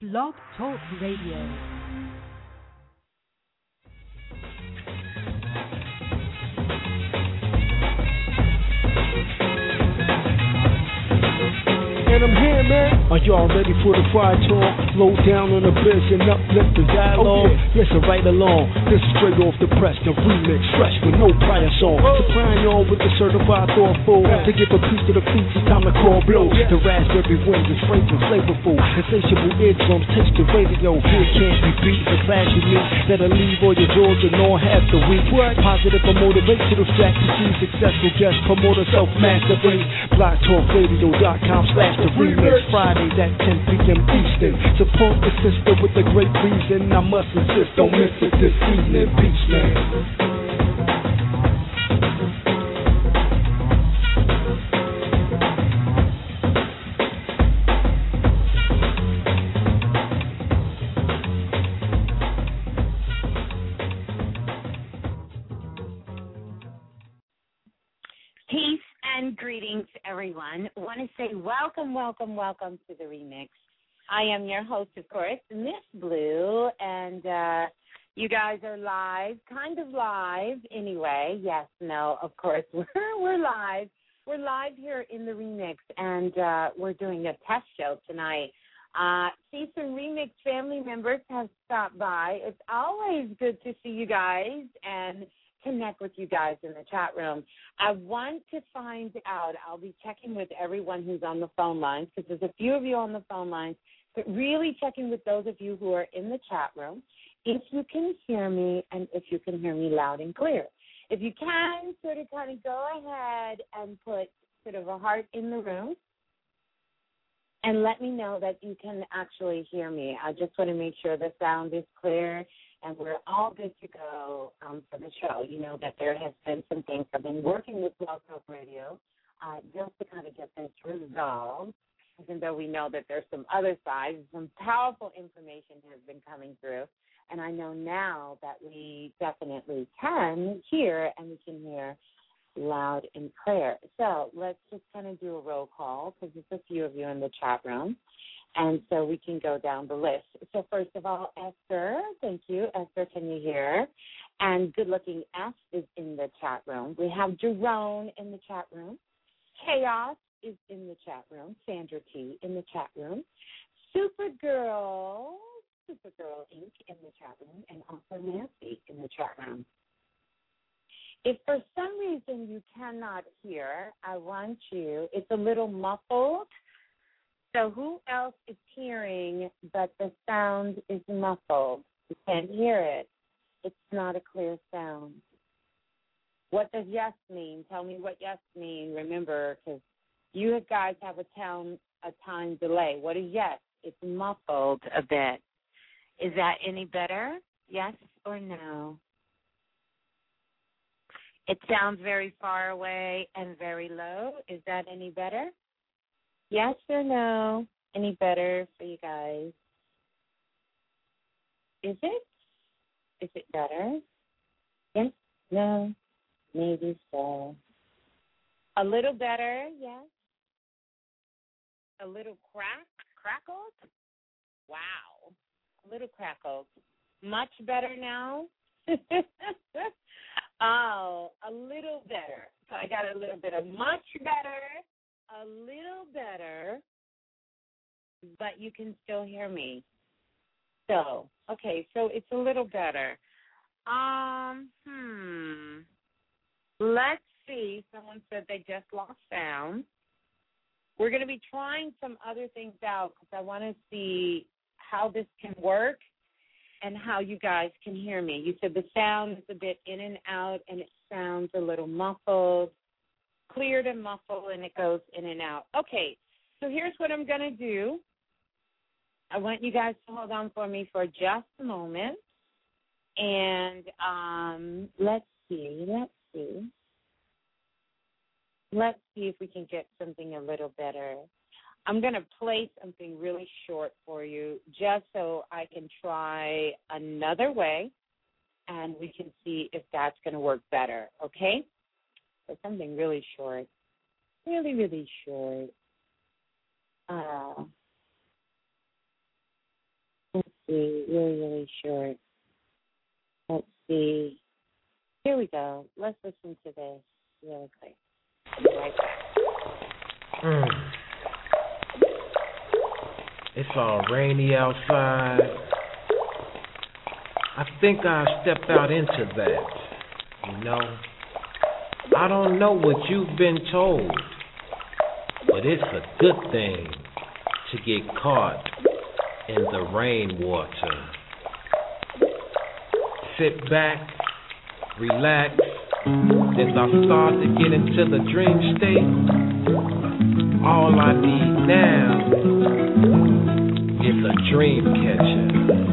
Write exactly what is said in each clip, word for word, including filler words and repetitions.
Blog Talk Radio. And I'm here, man. Are y'all ready for the fire talk? Slow down on the biz and uplift the dialogue. Okay. Listen right along. This is straight off the press, the remix, fresh with no prior song. Oh. Supplying y'all with the certified thoughtful. Yeah. To give a piece to the feast, it's time to call blow. Yeah. The raspberry wind is fragrant, flavorful. Insatiable eardrums, taste the radio. Here can't be beat. The class you meet that'll leave all your jaws and all half the week. What? Positive or motivational strategy. Successful guest promoter, self-mastery. blog talk radio dot com slash the remix. Fridays at ten p.m. Eastern. Support the sister with a great reason. I must insist, don't miss it this evening. Peace, man. Peace and greetings, everyone. I want to say welcome, welcome, welcome to the remix. I am your host, of course, Miss Blue, and uh, you guys are live, kind of live anyway. Yes, no, of course, we're, we're live. We're live here in the remix, and uh, we're doing a test show tonight. Uh, see, some remix family members have stopped by. It's always good to see you guys and connect with you guys in the chat room. I want to find out, I'll be checking with everyone who's on the phone lines, because there's a few of you on the phone lines, but really checking with those of you who are in the chat room, if you can hear me and if you can hear me loud and clear. If you can, sort of kind of go ahead and put sort of a heart in the room and let me know that you can actually hear me. I just want to make sure the sound is clear and we're all good to go um, for the show. You know that there has been some things. I've been working with Blog Talk Radio uh, just to kind of get this resolved, even though we know that there's some other sides. Some powerful information has been coming through, and I know now that we definitely can hear, and we can hear loud and clear. So let's just kind of do a roll call, because there's a few of you in the chat room. And so we can go down the list. So first of all, Esther, thank you. Esther, can you hear? And good-looking F is in the chat room. We have Jerome in the chat room. Chaos is in the chat room. Sandra T in the chat room. Supergirl, Supergirl Incorporated in the chat room. And also Nancy in the chat room. If for some reason you cannot hear, I want you, it's a little muffled. So who else is hearing but the sound is muffled? You can't hear it. It's not a clear sound. What does yes mean? Tell me what yes mean. Remember, because you guys have a, town, a time delay. What is yes? It's muffled a bit. Is that any better? Yes or no? It sounds very far away and very low. Is that any better? Yes or no? Any better for you guys? Is it? Is it better? Yes? No? Maybe so. A little better, yes. A little crack, crackled? Wow. A little crackled. Much better now? Oh, a little better. So I got a little bit of much better. A little better, but you can still hear me. So, okay, so it's a little better. Um, hmm. Let's see. Someone said they just lost sound. We're going to be trying some other things out because I want to see how this can work and how you guys can hear me. You said the sound is a bit in and out, and it sounds a little muffled. Clear to muffle, and it goes in and out. Okay, so here's what I'm going to do. I want you guys to hold on for me for just a moment. And um, let's see, let's see. Let's see if we can get something a little better. I'm going to play something really short for you just so I can try another way, and we can see if that's going to work better, okay? So something really short, really, really short. Uh, really short. Let's see. Here we go. Let's listen to this really quick. Be right back. Mm. It's all rainy outside. I think I stepped out into that, you know. I don't know what you've been told, but it's a good thing to get caught in the rainwater. Sit back, relax, as I start to get into the dream state. All I need now is a dream catcher.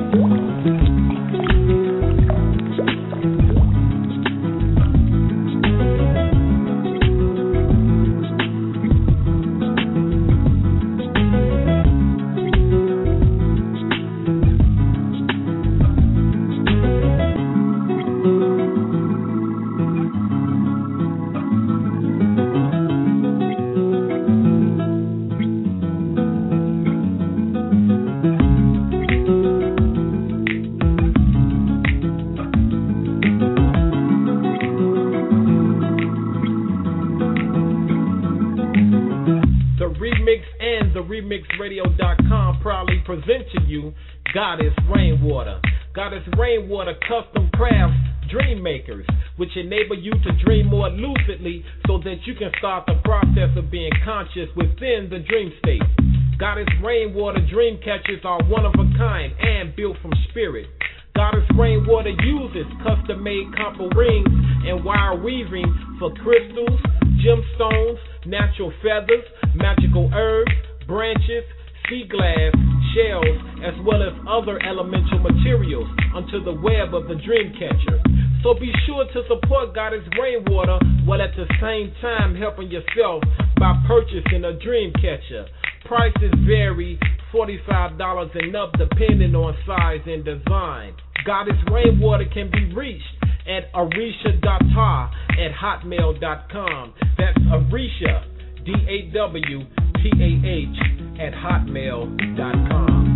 radio dot com proudly present to you Goddess Rainwater. Goddess Rainwater custom crafts dream makers, which enable you to dream more lucidly so that you can start the process of being conscious within the dream state. Goddess Rainwater dream catchers are one of a kind and built from spirit. Goddess Rainwater uses custom-made copper rings and wire weaving for crystals, gemstones, natural feathers, magical herbs, branches, sea glass, shells, as well as other elemental materials onto the web of the dream catcher. So be sure to support Goddess Rainwater while at the same time helping yourself by purchasing a dream catcher. Prices vary, forty-five dollars and up depending on size and design. Goddess Rainwater can be reached at arisha dot tar at hotmail dot com. That's Arisha, D A W T A H, at hotmail dot com.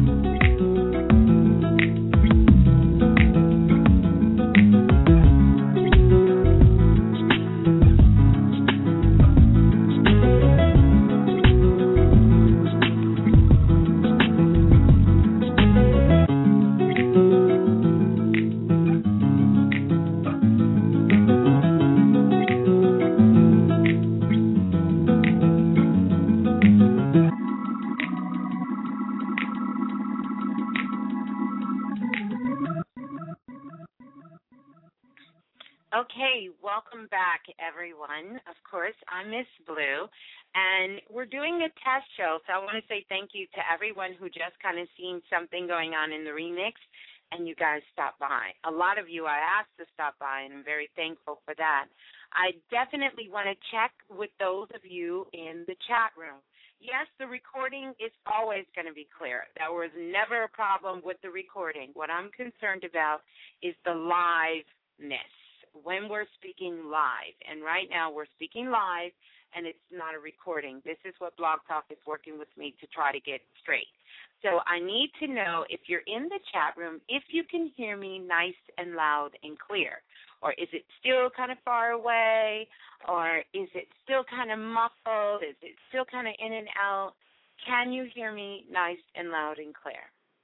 Okay, welcome back, everyone. Of course, I'm Miss Blue, and we're doing a test show, so I want to say thank you to everyone who just kind of seen something going on in the remix, and you guys stopped by. A lot of you I asked to stop by, and I'm very thankful for that. I definitely want to check with those of you in the chat room. Yes, the recording is always going to be clear. There was never a problem with the recording. What I'm concerned about is the liveness. When we're speaking live, and right now we're speaking live, and it's not a recording. This is what Blog Talk is working with me to try to get straight. So I need to know if you're in the chat room, if you can hear me nice and loud and clear, or is it still kind of far away, or is it still kind of muffled, is it still kind of in and out? Can you hear me nice and loud and clear?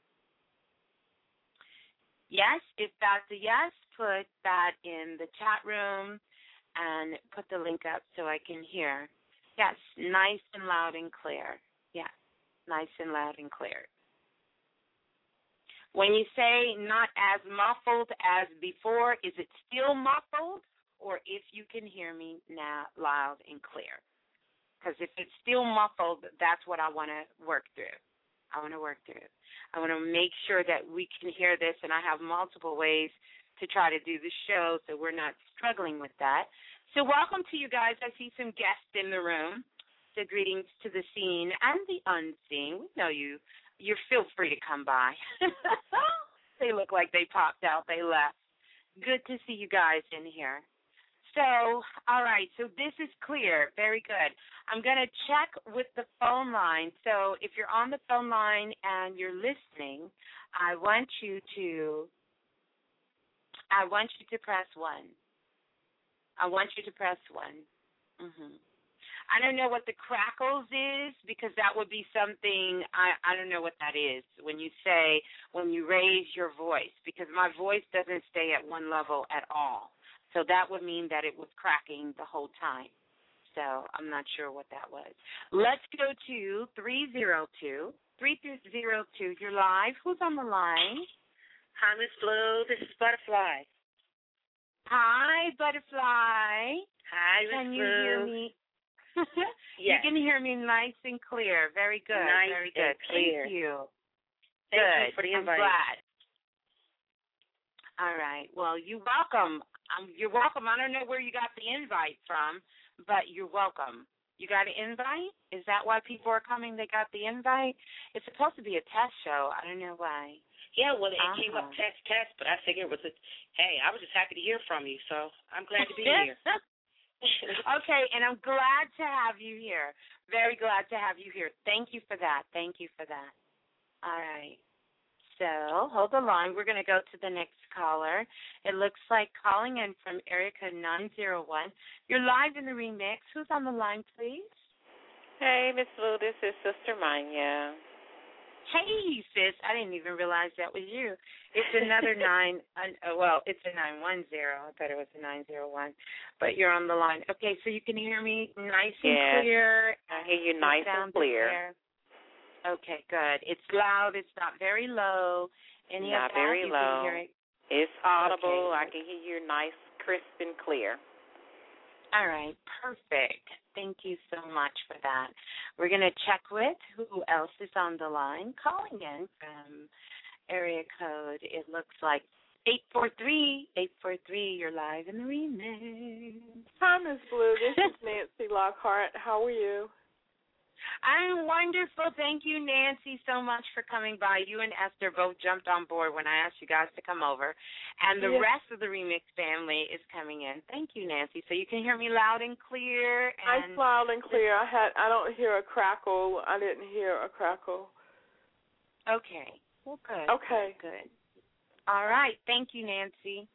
Yes, if that's a yes, put that in the chat room and put the link up so I can hear. Yes, nice and loud and clear. Yes, nice and loud and clear. When you say not as muffled as before, is it still muffled, or if you can hear me now loud and clear? Because if it's still muffled, that's what I want to work through. I want to work through. I want to make sure that we can hear this, and I have multiple ways to try to do the show so we're not struggling with that. So welcome to you guys. I see some guests in the room. So greetings to the seen and the unseen. We know you. You feel free to come by. They look like they popped out. They left. Good to see you guys in here. So, all right, so this is clear. Very good. I'm going to check with the phone line. So if you're on the phone line and you're listening, I want you to, I want you to press one. I want you to press one. Mm-hmm. I don't know what the crackles is because that would be something, I, I don't know what that is when you say, when you raise your voice, because my voice doesn't stay at one level at all. So that would mean that it was cracking the whole time. So I'm not sure what that was. Let's go to three zero two, three zero two. You're live. Who's on the line? Hi, Miss Blue. This is Butterfly. Hi, Butterfly. Hi, Miss Blue. Can you hear me? Yes. You can hear me nice and clear. Very good. Nice Very good. and clear. Thank you. Thank good. you for the invite. I'm glad. All right. Well, you're welcome. Um, you're welcome. I don't know where you got the invite from, but you're welcome. You got an invite? Is that why people are coming? They got the invite? It's supposed to be a test show. I don't know why. Yeah, well, it uh-huh. came up test, test, but I figured it was a, hey, I was just happy to hear from you, so I'm glad to be here. Okay, and I'm glad to have you here. Very glad to have you here. Thank you for that. Thank you for that. All right. So hold the line. We're going to go to the next caller. It looks like calling in from area code nine zero one. You're live in the remix. Who's on the line, please? Hey, Miss Blue. This is Sister Manya. Hey, sis. I didn't even realize that was you. It's another nine. Uh, well, it's a nine one zero. I thought it was a nine zero one. But you're on the line. Okay, so you can hear me nice and yes. clear. I hear you nice and clear. clear. Okay, good. It's loud. It's not very low. Any not of that? very you low. Can hear it? It's audible. Okay. I can hear you nice, crisp, and clear. All right, perfect. Thank you so much for that. We're going to check with who else is on the line. Calling in from area code, it looks like eight four three, eight four three. You're live in the remix. Hi, Miss Blue. This is Nancy Lockhart. How are you? I'm wonderful. Thank you, Nancy, so much for coming by. You and Esther both jumped on board when I asked you guys to come over. And the yes. rest of the Remix family is coming in. Thank you, Nancy. So you can hear me loud and clear. And I'm loud and clear. I had I don't hear a crackle. I didn't hear a crackle. Okay. Well, good. Okay. Good. All right. Thank you, Nancy.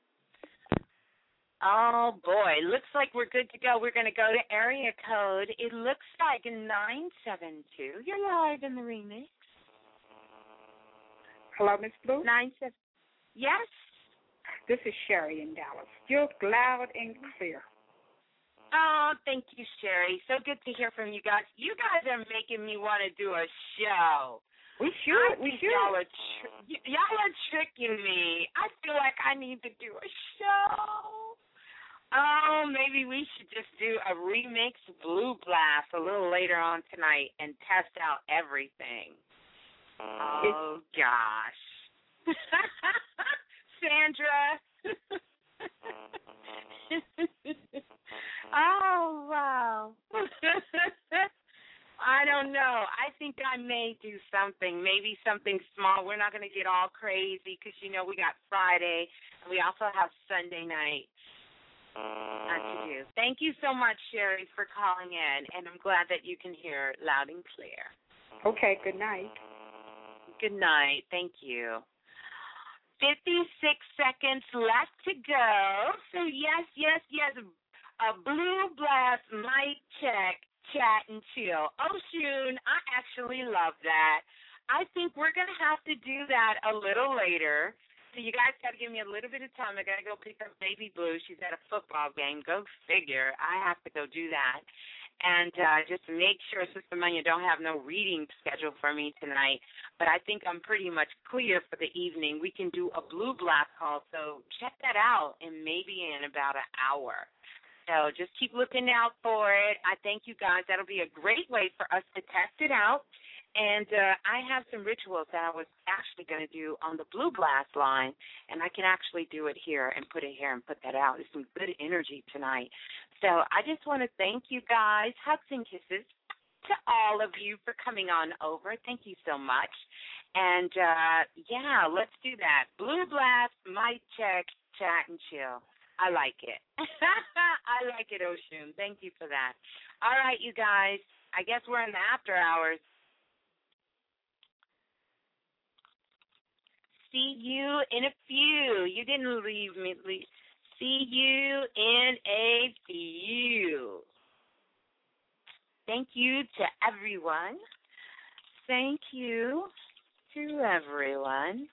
Oh, boy. Looks like we're good to go. We're going to go to area code. It looks like nine seven two. You're live in the remix. Hello, Miss Blue? nine seven. Yes? This is Sherry in Dallas. Still loud and clear. Oh, thank you, Sherry. So good to hear from you guys. You guys are making me want to do a show. We should. I we think should. Y'all are, tr- y- y'all are tricking me. I feel like I need to do a show. Oh, maybe we should just do a remix Blue Blast a little later on tonight and test out everything. Oh, gosh. Sandra. Oh, wow. I don't know. I think I may do something, maybe something small. We're not going to get all crazy because, you know, we got Friday and we also have Sunday night. Not to do. Thank you so much, Sherry, for calling in, and I'm glad that you can hear loud and clear. Okay, good night. Good night. Thank you. fifty-six seconds left to go. So, yes, yes, yes, a Blue Blast mic check, chat, and chill. Oh, Shun, I actually love that. I think we're going to have to do that a little later. So you guys got to give me a little bit of time. I got to go pick up Baby Blue. She's at a football game. Go figure. I have to go do that. And uh, just make sure, Sister Manya, don't have no reading scheduled for me tonight. But I think I'm pretty much clear for the evening. We can do a Blue Blast call, so check that out in maybe in about an hour. So just keep looking out for it. I thank you guys. That'll be a great way for us to test it out. And uh, I have some rituals that I was actually going to do on the Blue Blast line, and I can actually do it here and put it here and put that out. There's some good energy tonight. So I just want to thank you guys. Hugs and kisses to all of you for coming on over. Thank you so much. And, uh, yeah, let's do that. Blue Blast, mic check, chat, and chill. I like it. I like it, Oshun. Thank you for that. All right, you guys. I guess we're in the after hours. See you in a few. You didn't leave me. Leave. See you in a few. Thank you to everyone. Thank you to everyone.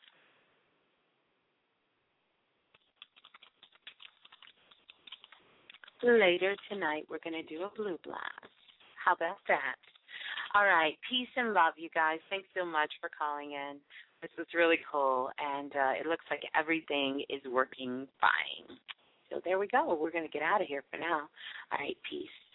Later tonight, we're going to do a blue blast. How about that? All right. Peace and love, you guys. Thanks so much for calling in. This was really cool, and uh, it looks like everything is working fine. So there we go. We're going to get out of here for now. All right. Peace.